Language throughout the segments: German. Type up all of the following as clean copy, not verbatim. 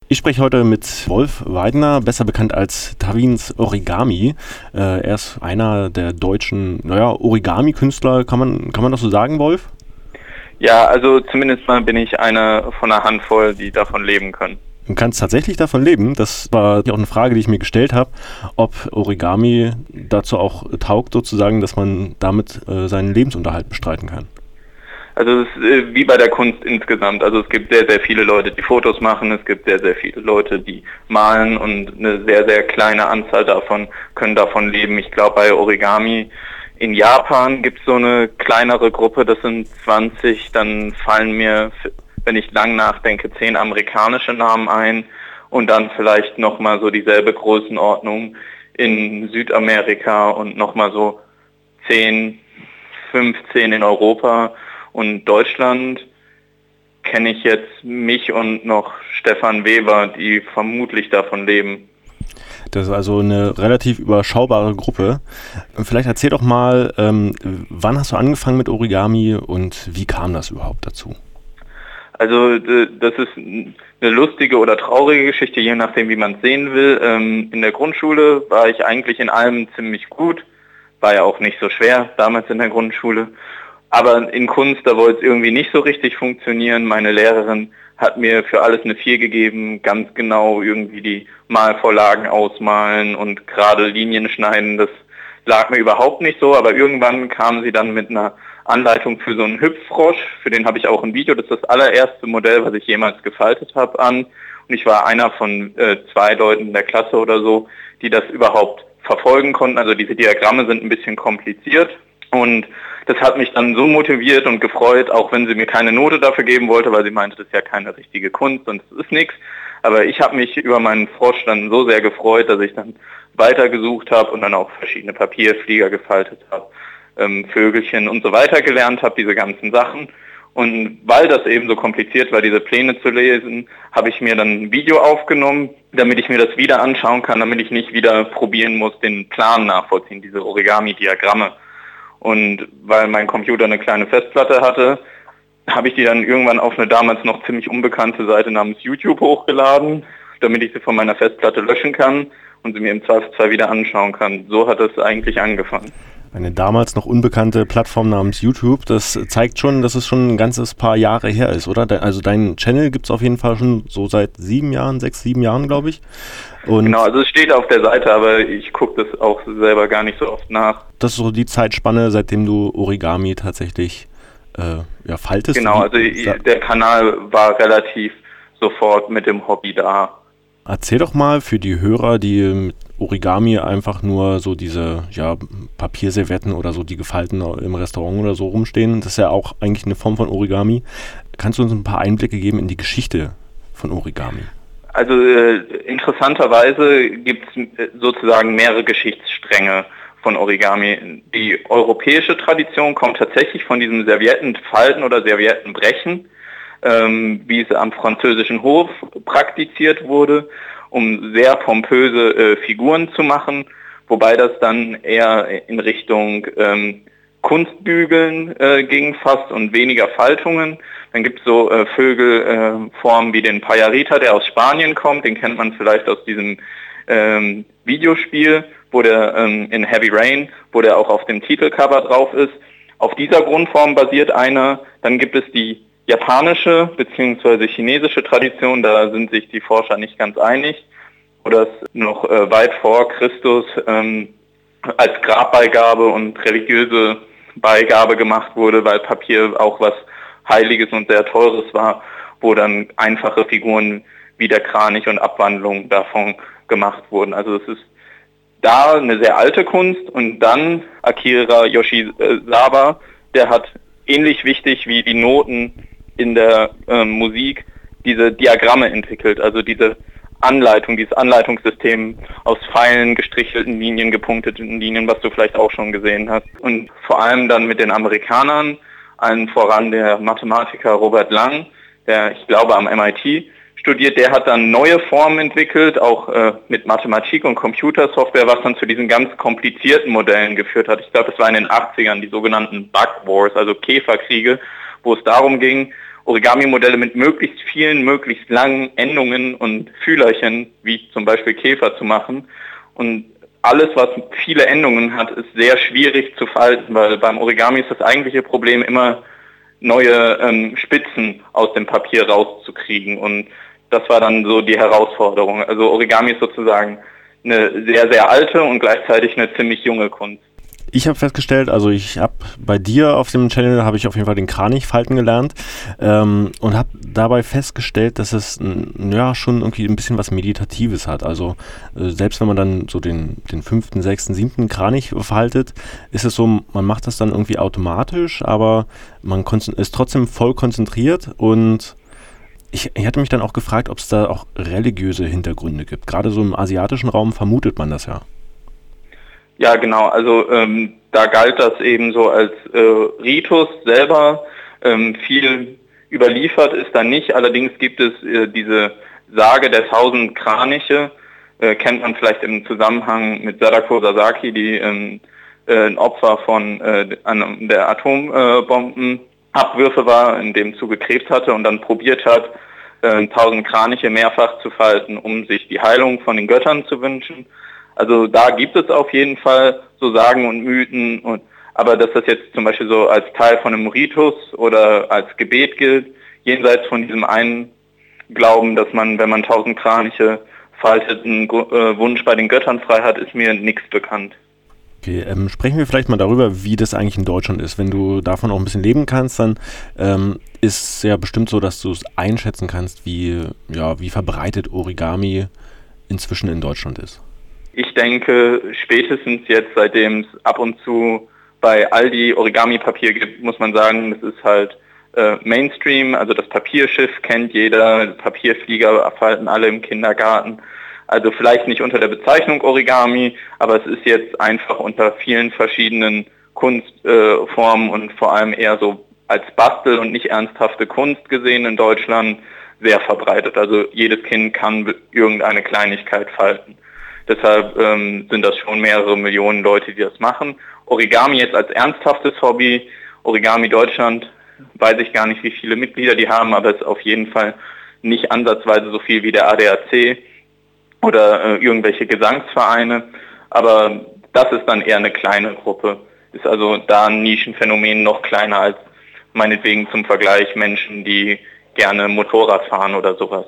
Ich spreche heute mit Wolf Weidner, besser bekannt als Tawins Origami. Er ist einer der deutschen, Origami-Künstler. Kann man das so sagen, Wolf? Ja, also zumindest mal bin ich einer von einer Handvoll, die davon leben können. Du kannst tatsächlich davon leben. Das war auch eine Frage, die ich mir gestellt habe, ob Origami dazu auch taugt, sozusagen, dass man damit seinen Lebensunterhalt bestreiten kann. Also es ist wie bei der Kunst insgesamt. Also es gibt sehr, sehr viele Leute, die Fotos machen. Es gibt sehr, sehr viele Leute, die malen und eine sehr, sehr kleine Anzahl davon können davon leben. Ich glaube, bei Origami in Japan gibt es so eine kleinere Gruppe, das sind 20. Dann fallen mir, wenn ich lang nachdenke, 10 amerikanische Namen ein und dann vielleicht nochmal so dieselbe Größenordnung in Südamerika und nochmal so 10, 15 in Europa. Und Deutschland kenne ich jetzt mich und noch Stefan Weber, die vermutlich davon leben. Das ist also eine relativ überschaubare Gruppe. Vielleicht erzähl doch mal, wann hast du angefangen mit Origami und wie kam das überhaupt dazu? Also das ist eine lustige oder traurige Geschichte, je nachdem, wie man es sehen will. In der Grundschule war ich eigentlich in allem ziemlich gut, war ja auch nicht so schwer damals in der Grundschule. Aber in Kunst, da wollte es irgendwie nicht so richtig funktionieren. Meine Lehrerin hat mir für alles eine 4 gegeben, ganz genau irgendwie die Malvorlagen ausmalen und gerade Linien schneiden, das lag mir überhaupt nicht so. Aber irgendwann kam sie dann mit einer Anleitung für so einen Hüpffrosch, für den habe ich auch ein Video, das ist das allererste Modell, was ich jemals gefaltet habe, an. Und ich war einer von 2 Leuten in der Klasse oder so, die das überhaupt verfolgen konnten. Also diese Diagramme sind ein bisschen kompliziert. Und das hat mich dann so motiviert und gefreut, auch wenn sie mir keine Note dafür geben wollte, weil sie meinte, das ist ja keine richtige Kunst und es ist nichts. Aber ich habe mich über meinen Frosch dann so sehr gefreut, dass ich dann weitergesucht habe und dann auch verschiedene Papierflieger gefaltet habe, Vögelchen und so weiter gelernt habe, diese ganzen Sachen. Und weil das eben so kompliziert war, diese Pläne zu lesen, habe ich mir dann ein Video aufgenommen, damit ich mir das wieder anschauen kann, damit ich nicht wieder probieren muss, den Plan nachvollziehen, diese Origami-Diagramme. Und weil mein Computer eine kleine Festplatte hatte, habe ich die dann irgendwann auf eine damals noch ziemlich unbekannte Seite namens YouTube hochgeladen, damit ich sie von meiner Festplatte löschen kann und sie mir im Zweifelsfall wieder anschauen kann. So hat es eigentlich angefangen. Eine damals noch unbekannte Plattform namens YouTube, das zeigt schon, dass es schon ein ganzes paar Jahre her ist, oder? Also deinen Channel gibt es auf jeden Fall schon so seit 7 Jahren, 6, 7 Jahren, glaube ich. Und genau, also es steht auf der Seite, aber ich gucke das auch selber gar nicht so oft nach. Das ist so die Zeitspanne, seitdem du Origami tatsächlich faltest. Genau, also der Kanal war relativ sofort mit dem Hobby da. Erzähl doch mal für die Hörer, die mit Origami einfach nur so diese Papierservietten oder so, die gefalten im Restaurant oder so rumstehen. Das ist ja auch eigentlich eine Form von Origami. Kannst du uns ein paar Einblicke geben in die Geschichte von Origami? Also interessanterweise gibt es sozusagen mehrere Geschichtsstränge von Origami. Die europäische Tradition kommt tatsächlich von diesem Serviettenfalten oder Serviettenbrechen, wie es am französischen Hof praktiziert wurde, um sehr pompöse Figuren zu machen, wobei das dann eher in Richtung Kunstbügeln ging fast und weniger Faltungen. Dann gibt es so Vögelformen wie den Payarita, der aus Spanien kommt, den kennt man vielleicht aus diesem Videospiel, wo der in Heavy Rain, wo der auch auf dem Titelcover drauf ist. Auf dieser Grundform basiert einer. Dann gibt es die japanische bzw. chinesische Tradition, da sind sich die Forscher nicht ganz einig, wo das noch weit vor Christus als Grabbeigabe und religiöse Beigabe gemacht wurde, weil Papier auch was Heiliges und sehr Teures war, wo dann einfache Figuren wie der Kranich und Abwandlungen davon gemacht wurden. Also es ist da eine sehr alte Kunst. Und dann Akira Yoshizawa, der hat ähnlich wichtig wie die Noten in der Musik diese Diagramme entwickelt, also diese Anleitung, dieses Anleitungssystem aus Pfeilen, gestrichelten Linien, gepunkteten Linien, was du vielleicht auch schon gesehen hast. Und vor allem dann mit den Amerikanern, allen voran der Mathematiker Robert Lang, der, ich glaube, am MIT studiert, der hat dann neue Formen entwickelt, auch mit Mathematik und Computersoftware, was dann zu diesen ganz komplizierten Modellen geführt hat. Ich glaube, das war in den 80ern, die sogenannten Bug Wars, also Käferkriege, wo es darum ging, Origami-Modelle mit möglichst vielen, möglichst langen Endungen und Fühlerchen, wie zum Beispiel Käfer, zu machen. Und alles, was viele Endungen hat, ist sehr schwierig zu falten, weil beim Origami ist das eigentliche Problem immer, neue Spitzen aus dem Papier rauszukriegen. Und das war dann so die Herausforderung. Also Origami ist sozusagen eine sehr, sehr alte und gleichzeitig eine ziemlich junge Kunst. Ich habe festgestellt, also ich habe bei dir auf dem Channel habe ich auf jeden Fall den Kranich falten gelernt und habe dabei festgestellt, dass es ja schon irgendwie ein bisschen was Meditatives hat. Also selbst wenn man dann so den 5., 6., 7. Kranich faltet, ist es so, man macht das dann irgendwie automatisch, aber man ist trotzdem voll konzentriert und ich hatte mich dann auch gefragt, ob es da auch religiöse Hintergründe gibt. Gerade so im asiatischen Raum vermutet man das ja. Ja, genau. Also da galt das eben so als Ritus selber. Viel überliefert ist da nicht. Allerdings gibt es diese Sage der 1000 Kraniche. Kennt man vielleicht im Zusammenhang mit Sadako Sasaki, die ein Opfer von der Atombombenabwürfe war, in dem Zuge Krebs hatte und dann probiert hat, 1000 Kraniche mehrfach zu falten, um sich die Heilung von den Göttern zu wünschen. Also da gibt es auf jeden Fall so Sagen und Mythen, aber dass das jetzt zum Beispiel so als Teil von einem Ritus oder als Gebet gilt, jenseits von diesem einen Glauben, dass man, wenn man 1000 Kraniche faltet, einen Wunsch bei den Göttern frei hat, ist mir nichts bekannt. Okay, sprechen wir vielleicht mal darüber, wie das eigentlich in Deutschland ist. Wenn du davon auch ein bisschen leben kannst, dann ist es ja bestimmt so, dass du es einschätzen kannst, wie verbreitet Origami inzwischen in Deutschland ist. Ich denke, spätestens jetzt, seitdem es ab und zu bei Aldi Origami-Papier gibt, muss man sagen, das ist halt Mainstream, also das Papierschiff kennt jeder, Papierflieger falten alle im Kindergarten. Also vielleicht nicht unter der Bezeichnung Origami, aber es ist jetzt einfach unter vielen verschiedenen Kunstformen und vor allem eher so als Bastel und nicht ernsthafte Kunst gesehen in Deutschland sehr verbreitet. Also jedes Kind kann irgendeine Kleinigkeit falten. Deshalb sind das schon mehrere Millionen Leute, die das machen. Origami jetzt als ernsthaftes Hobby, Origami Deutschland, weiß ich gar nicht, wie viele Mitglieder die haben, aber es ist auf jeden Fall nicht ansatzweise so viel wie der ADAC oder irgendwelche Gesangsvereine. Aber das ist dann eher eine kleine Gruppe. Ist also da ein Nischenphänomen noch kleiner als meinetwegen zum Vergleich Menschen, die gerne Motorrad fahren oder sowas.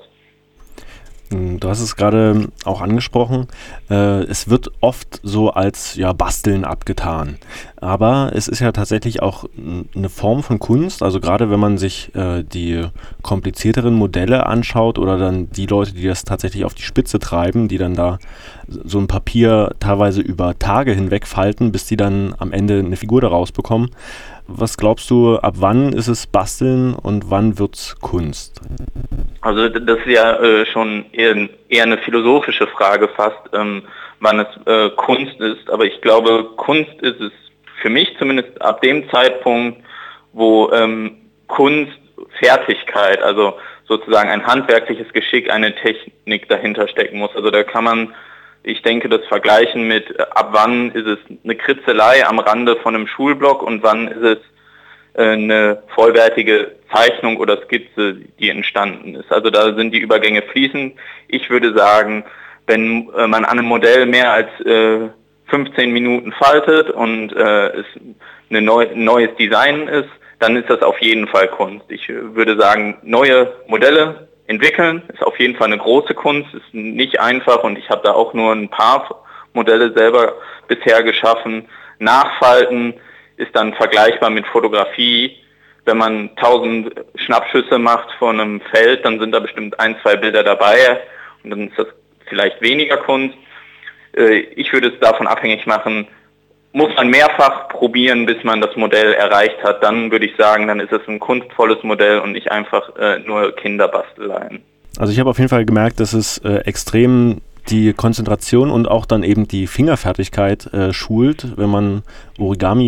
Du hast es gerade auch angesprochen, es wird oft so als Basteln abgetan, aber es ist ja tatsächlich auch eine Form von Kunst, also gerade wenn man sich die komplizierteren Modelle anschaut oder dann die Leute, die das tatsächlich auf die Spitze treiben, die dann da so ein Papier teilweise über Tage hinweg falten, bis die dann am Ende eine Figur daraus bekommen. Was glaubst du, ab wann ist es Basteln und wann wird's Kunst? Also das ist ja schon eher eine philosophische Frage fast, wann es Kunst ist. Aber ich glaube, Kunst ist es für mich zumindest ab dem Zeitpunkt, wo Kunst Fertigkeit, also sozusagen ein handwerkliches Geschick, eine Technik dahinter stecken muss. Also da kann man, ich denke, das vergleichen mit, ab wann ist es eine Kritzelei am Rande von einem Schulblock und wann ist es eine vollwertige Zeichnung oder Skizze, die entstanden ist. Also da sind die Übergänge fließend. Ich würde sagen, wenn man an einem Modell mehr als 15 Minuten faltet und es ein neues Design ist, dann ist das auf jeden Fall Kunst. Ich würde sagen, neue Modelle entwickeln ist auf jeden Fall eine große Kunst, ist nicht einfach und ich habe da auch nur ein paar Modelle selber bisher geschaffen. Nachfalten ist dann vergleichbar mit Fotografie. Wenn man 1000 Schnappschüsse macht von einem Feld, dann sind da bestimmt 1, 2 Bilder dabei und dann ist das vielleicht weniger Kunst. Ich würde es davon abhängig machen, muss man mehrfach probieren, bis man das Modell erreicht hat. Dann würde ich sagen, dann ist es ein kunstvolles Modell und nicht einfach nur Kinderbasteleien. Also ich habe auf jeden Fall gemerkt, dass es extrem die Konzentration und auch dann eben die Fingerfertigkeit schult, wenn man Origami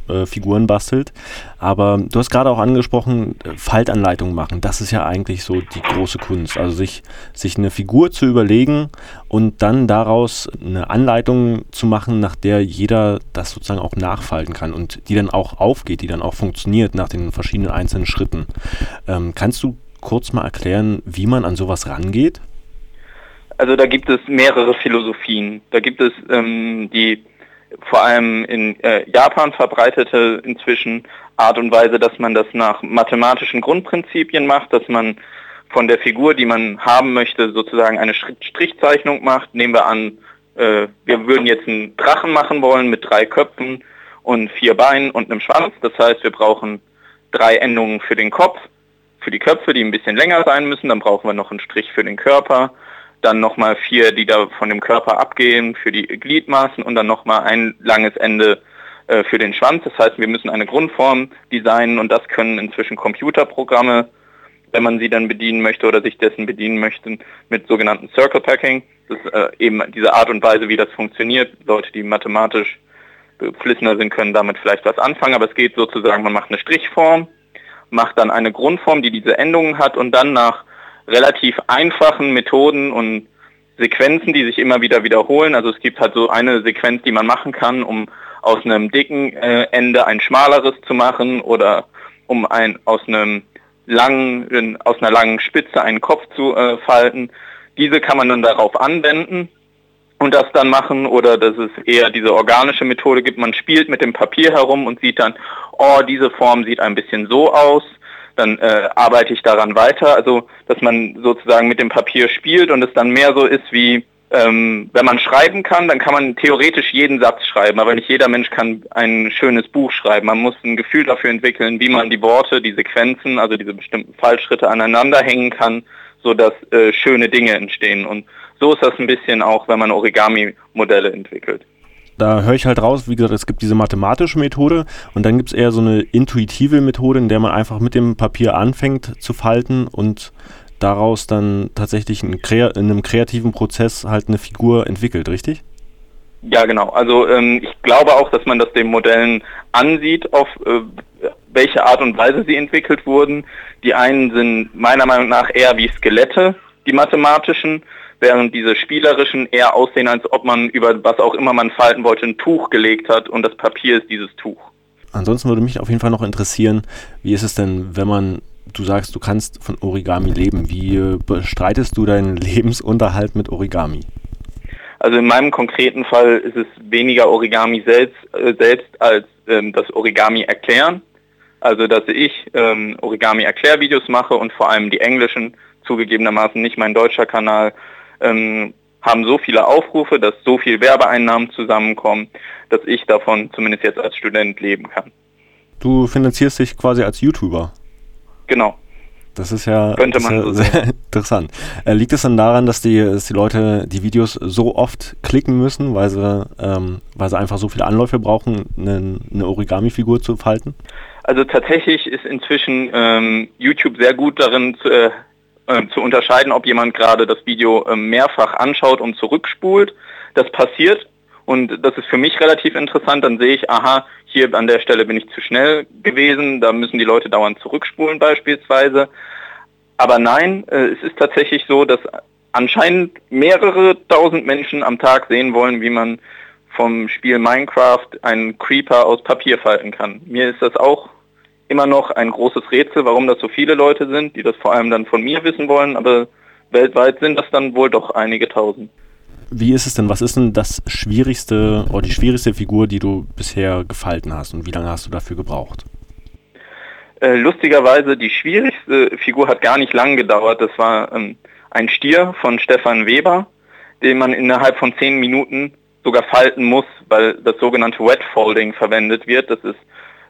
Figuren bastelt. Aber du hast gerade auch angesprochen, Faltanleitungen machen. Das ist ja eigentlich so die große Kunst. Also sich eine Figur zu überlegen und dann daraus eine Anleitung zu machen, nach der jeder das sozusagen auch nachfalten kann und die dann auch aufgeht, die dann auch funktioniert nach den verschiedenen einzelnen Schritten. Kannst du kurz mal erklären, wie man an sowas rangeht? Also da gibt es mehrere Philosophien. Da gibt es die vor allem in Japan verbreitete inzwischen Art und Weise, dass man das nach mathematischen Grundprinzipien macht, dass man von der Figur, die man haben möchte, sozusagen eine Strichzeichnung macht. Nehmen wir an, wir würden jetzt einen Drachen machen wollen mit 3 Köpfen und 4 Beinen und einem Schwanz. Das heißt, wir brauchen 3 Endungen für den Kopf, für die Köpfe, die ein bisschen länger sein müssen. Dann brauchen wir noch einen Strich für den Körper. Dann nochmal 4, die da von dem Körper abgehen für die Gliedmaßen und dann nochmal ein langes Ende für den Schwanz. Das heißt, wir müssen eine Grundform designen und das können inzwischen Computerprogramme, wenn man sie dann bedienen möchte oder sich dessen bedienen möchte, mit sogenannten Circle Packing. Das ist eben diese Art und Weise, wie das funktioniert. Leute, die mathematisch beflissener sind, können damit vielleicht was anfangen, aber es geht sozusagen, man macht eine Strichform, macht dann eine Grundform, die diese Endungen hat und dann nach relativ einfachen Methoden und Sequenzen, die sich immer wieder wiederholen. Also es gibt halt so eine Sequenz, die man machen kann, um aus einem dicken Ende ein schmaleres zu machen oder um aus einer langen Spitze einen Kopf zu falten. Diese kann man dann darauf anwenden und das dann machen, oder dass es eher diese organische Methode gibt. Man spielt mit dem Papier herum und sieht dann, oh, diese Form sieht ein bisschen so aus. Dann arbeite ich daran weiter, also dass man sozusagen mit dem Papier spielt und es dann mehr so ist wie, wenn man schreiben kann, dann kann man theoretisch jeden Satz schreiben, aber nicht jeder Mensch kann ein schönes Buch schreiben. Man muss ein Gefühl dafür entwickeln, wie man die Worte, die Sequenzen, also diese bestimmten Fallschritte aneinander hängen kann, sodass schöne Dinge entstehen. Und so ist das ein bisschen auch, wenn man Origami-Modelle entwickelt. Da höre ich halt raus, wie gesagt, es gibt diese mathematische Methode und dann gibt es eher so eine intuitive Methode, in der man einfach mit dem Papier anfängt zu falten und daraus dann tatsächlich in einem kreativen Prozess halt eine Figur entwickelt, richtig? Ja, genau. Also ich glaube auch, dass man das den Modellen ansieht, auf welche Art und Weise sie entwickelt wurden. Die einen sind meiner Meinung nach eher wie Skelette, die mathematischen, während diese spielerischen eher aussehen, als ob man über was auch immer man falten wollte, ein Tuch gelegt hat und das Papier ist dieses Tuch. Ansonsten würde mich auf jeden Fall noch interessieren, wie ist es denn, wenn du sagst, du kannst von Origami leben, wie bestreitest du deinen Lebensunterhalt mit Origami? Also in meinem konkreten Fall ist es weniger Origami selbst als das Origami erklären. Also dass ich Origami-Erklärvideos mache und vor allem die englischen, zugegebenermaßen nicht mein deutscher Kanal, haben so viele Aufrufe, dass so viel Werbeeinnahmen zusammenkommen, dass ich davon zumindest jetzt als Student leben kann. Du finanzierst dich quasi als YouTuber? Genau. Das ist ja könnte man so sehr interessant. Liegt es dann daran, dass die Leute die Videos so oft klicken müssen, weil sie einfach so viele Anläufe brauchen, eine Origami-Figur zu falten? Also tatsächlich ist inzwischen YouTube sehr gut darin zu unterscheiden, ob jemand gerade das Video mehrfach anschaut und zurückspult. Das passiert und das ist für mich relativ interessant. Dann sehe ich, aha, hier an der Stelle bin ich zu schnell gewesen, da müssen die Leute dauernd zurückspulen beispielsweise. Aber nein, es ist tatsächlich so, dass anscheinend mehrere tausend Menschen am Tag sehen wollen, wie man vom Spiel Minecraft einen Creeper aus Papier falten kann. Mir ist das auch immer noch ein großes Rätsel, warum das so viele Leute sind, die das vor allem dann von mir wissen wollen, aber weltweit sind das dann wohl doch einige tausend. Wie ist es denn, was ist denn das schwierigste oder die schwierigste Figur, die du bisher gefalten hast und wie lange hast du dafür gebraucht? Lustigerweise, die schwierigste Figur hat gar nicht lang gedauert, das war ein Stier von Stefan Weber, den man innerhalb von 10 Minuten sogar falten muss, weil das sogenannte Wet Folding verwendet wird. Das ist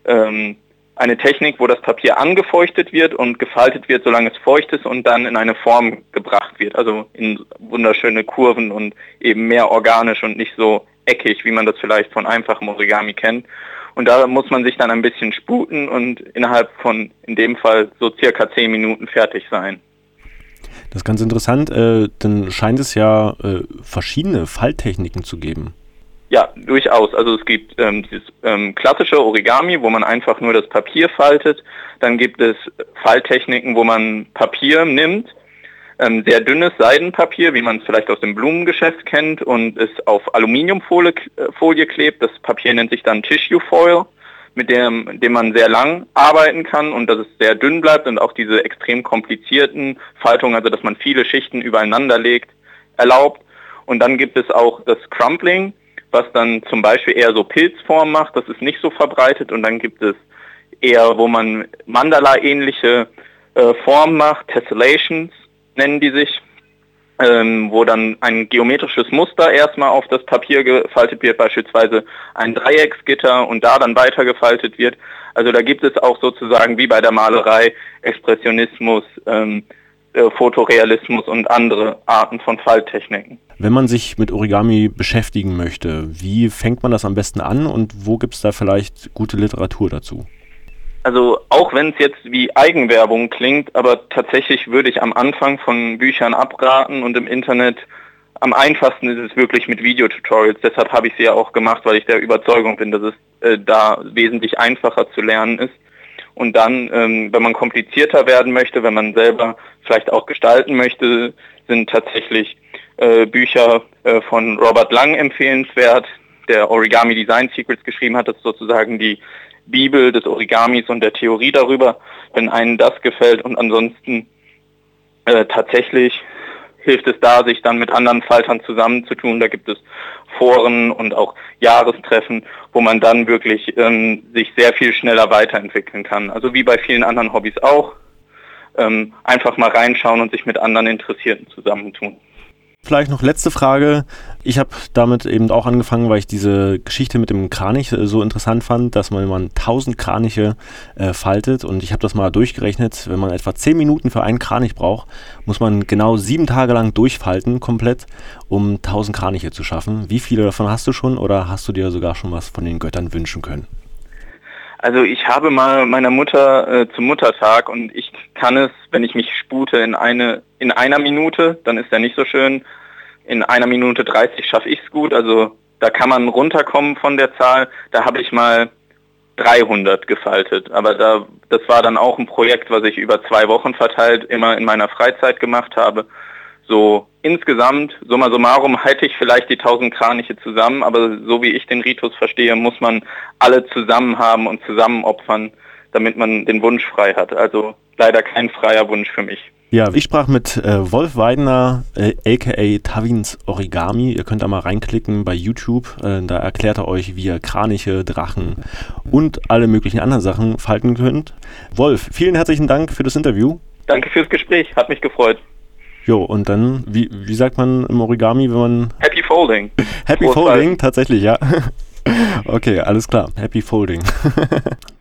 eine Technik, wo das Papier angefeuchtet wird und gefaltet wird, solange es feucht ist und dann in eine Form gebracht wird. Also in wunderschöne Kurven und eben mehr organisch und nicht so eckig, wie man das vielleicht von einfachem Origami kennt. Und da muss man sich dann ein bisschen sputen und innerhalb von, in dem Fall, so circa 10 Minuten fertig sein. Das ist ganz interessant, dann scheint es ja verschiedene Falttechniken zu geben. Ja, durchaus. Also es gibt dieses klassische Origami, wo man einfach nur das Papier faltet. Dann gibt es Falttechniken, wo man Papier nimmt, sehr dünnes Seidenpapier, wie man es vielleicht aus dem Blumengeschäft kennt, und es auf Aluminiumfolie klebt. Das Papier nennt sich dann Tissue Foil, mit dem man sehr lang arbeiten kann und dass es sehr dünn bleibt und auch diese extrem komplizierten Faltungen, also dass man viele Schichten übereinander legt, erlaubt. Und dann gibt es auch das Crumpling, was dann zum Beispiel eher so Pilzform macht, das ist nicht so verbreitet. Und dann gibt es eher, wo man Mandala-ähnliche Formen macht, Tessellations nennen die sich, wo dann ein geometrisches Muster erstmal auf das Papier gefaltet wird, beispielsweise ein Dreiecksgitter und da dann weitergefaltet wird. Also da gibt es auch sozusagen wie bei der Malerei Expressionismus, Fotorealismus und andere Arten von Falttechniken. Wenn man sich mit Origami beschäftigen möchte, wie fängt man das am besten an und wo gibt es da vielleicht gute Literatur dazu? Also auch wenn es jetzt wie Eigenwerbung klingt, aber tatsächlich würde ich am Anfang von Büchern abraten und im Internet am einfachsten ist es wirklich mit Videotutorials. Deshalb habe ich sie ja auch gemacht, weil ich der Überzeugung bin, dass es da wesentlich einfacher zu lernen ist. Und dann, wenn man komplizierter werden möchte, wenn man selber vielleicht auch gestalten möchte, sind tatsächlich Bücher von Robert Lang empfehlenswert, der Origami Design Secrets geschrieben hat. Das ist sozusagen die Bibel des Origamis und der Theorie darüber, wenn einem das gefällt. Und ansonsten tatsächlich hilft es da, sich dann mit anderen Faltern zusammenzutun. Da gibt es Foren und auch Jahrestreffen, wo man dann wirklich sich sehr viel schneller weiterentwickeln kann. Also wie bei vielen anderen Hobbys auch. Einfach mal reinschauen und sich mit anderen Interessierten zusammentun. Vielleicht noch letzte Frage. Ich habe damit eben auch angefangen, weil ich diese Geschichte mit dem Kranich so interessant fand, dass man 1000 Kraniche faltet. Und ich habe das mal durchgerechnet. Wenn man etwa 10 Minuten für einen Kranich braucht, muss man genau 7 Tage lang durchfalten, komplett, um 1000 Kraniche zu schaffen. Wie viele davon hast du schon oder hast du dir sogar schon was von den Göttern wünschen können? Also ich habe mal meiner Mutter zum Muttertag und ich kann es, wenn ich mich spute, in einer Minute, dann ist er nicht so schön. In 1 Minute 30 schaffe ich es gut, also da kann man runterkommen von der Zahl. Da habe ich mal 300 gefaltet, aber das war dann auch ein Projekt, was ich über 2 Wochen verteilt immer in meiner Freizeit gemacht habe. So insgesamt, summa summarum, halte ich vielleicht die 1000 Kraniche zusammen, aber so wie ich den Ritus verstehe, muss man alle zusammen haben und zusammen opfern, damit man den Wunsch frei hat. Also leider kein freier Wunsch für mich. Ja, ich sprach mit Wolf Weidner, aka Tawins Origami. Ihr könnt da mal reinklicken bei YouTube. Da erklärt er euch, wie ihr Kraniche, Drachen und alle möglichen anderen Sachen falten könnt. Wolf, vielen herzlichen Dank für das Interview. Danke fürs Gespräch, hat mich gefreut. Jo, und dann, wie sagt man im Origami, wenn man... Happy Folding. Happy Folding, tatsächlich, ja. Okay, alles klar. Happy Folding.